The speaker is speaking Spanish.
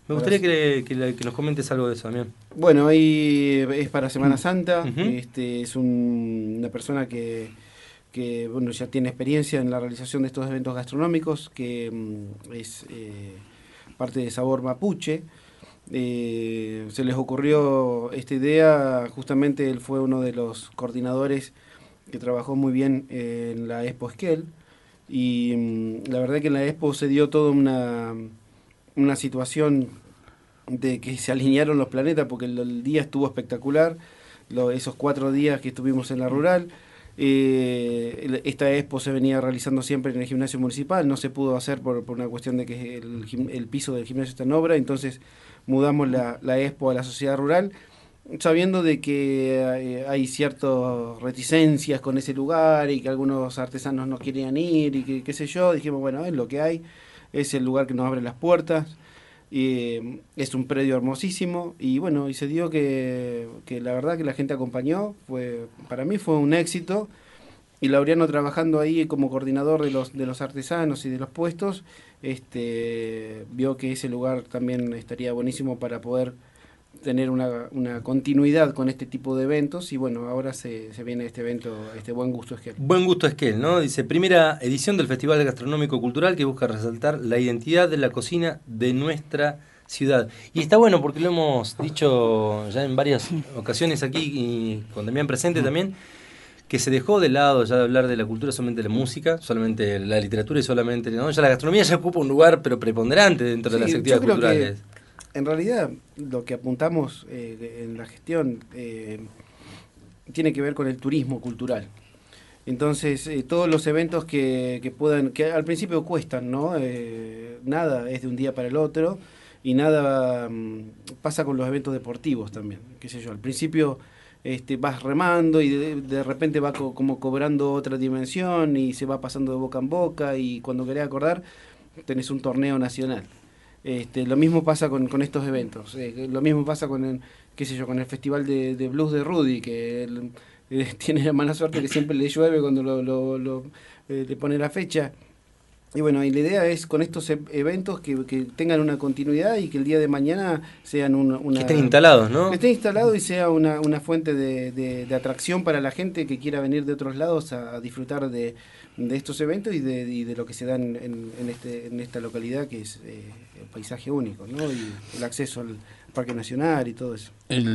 Me gustaría que nos comentes algo de eso también. Bueno, ahí es para Semana Santa. Ujú. Es una persona que bueno, ya tiene experiencia en la realización de estos eventos gastronómicos, que es parte de Sabor Mapuche. Se les ocurrió esta idea, justamente él fue uno de los coordinadores que trabajó muy bien en la Expo Esquel, y la verdad que en la Expo se dio toda una situación de que se alinearon los planetas, porque el día estuvo espectacular, esos 4 días que estuvimos en la rural. Esta expo se venía realizando siempre en el gimnasio municipal, no se pudo hacer por una cuestión de que el piso del gimnasio está en obra, entonces mudamos la expo a la sociedad rural, sabiendo de que hay ciertas reticencias con ese lugar y que algunos artesanos no querían ir y que qué sé yo. Dijimos, bueno, es lo que hay, es el lugar que nos abre las puertas. Es un predio hermosísimo y bueno, y se dio que la verdad que la gente acompañó, para mí fue un éxito. Y Laureano, trabajando ahí como coordinador de los artesanos y de los puestos, vio que ese lugar también estaría buenísimo para poder tener una continuidad con este tipo de eventos. Y bueno, ahora se viene este evento, este Buen Gusto Esquel. Buen Gusto Esquel, ¿no? Dice, primera edición del Festival Gastronómico Cultural que busca resaltar la identidad de la cocina de nuestra ciudad. Y está bueno porque lo hemos dicho ya en varias ocasiones aquí y con Damián presente también, que se dejó de lado ya de hablar de la cultura solamente de la música, solamente la literatura y solamente, ¿no? Ya la gastronomía ya ocupa un lugar pero preponderante dentro de las Sí, yo actividades creo que culturales. en realidad lo que apuntamos en la gestión tiene que ver con el turismo cultural. Entonces, todos los eventos que puedan, que al principio cuestan, ¿no? Nada es de un día para el otro y nada pasa con los eventos deportivos también, qué sé yo. Al principio vas remando y de repente va como cobrando otra dimensión y se va pasando de boca en boca y cuando querés acordar tenés un torneo nacional. Lo mismo pasa con estos eventos, lo mismo pasa qué sé yo, con el festival de blues de Rudy, que tiene la mala suerte que siempre le llueve cuando le pone la fecha. Y bueno, y la idea es con estos eventos que tengan una continuidad y que el día de mañana sean Que estén instalados, que ¿no? esté instalado y sea una fuente de atracción para la gente que quiera venir de otros lados a disfrutar de estos eventos y de lo que se dan en esta localidad, que es el paisaje único, ¿no? Y el acceso al Parque Nacional y todo eso.